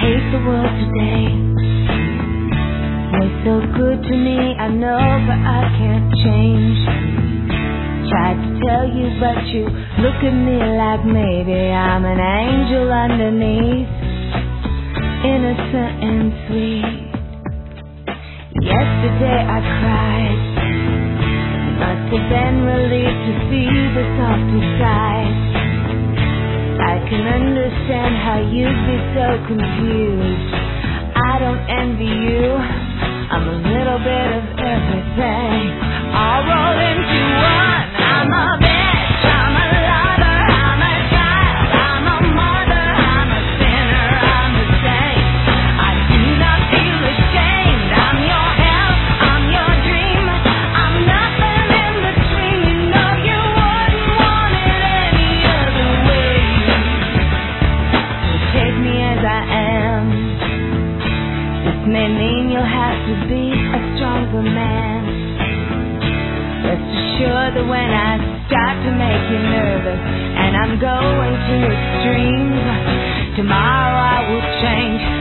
hate the world today. You're so good to me, I know, but I can't change. Tried to tell you, but you look at me like maybe I'm an angel underneath, innocent and sweet. Yesterday I cried, must have been relieved to see the softer side. I can understand how you'd be so confused. I don't envy you, I'm a little bit of everything, all rolled into one. I'm a bitch, I'm a lover, I'm a child, I'm a mother, I'm a sinner, I'm a saint. I do not feel ashamed. I'm your hell, I'm your dream, I'm nothing in between. You know you wouldn't want it any other way. So take me as I am. This may mean you'll have to be a stronger man. Rest assured that when I start to make you nervous and I'm going to extremes, tomorrow I will change.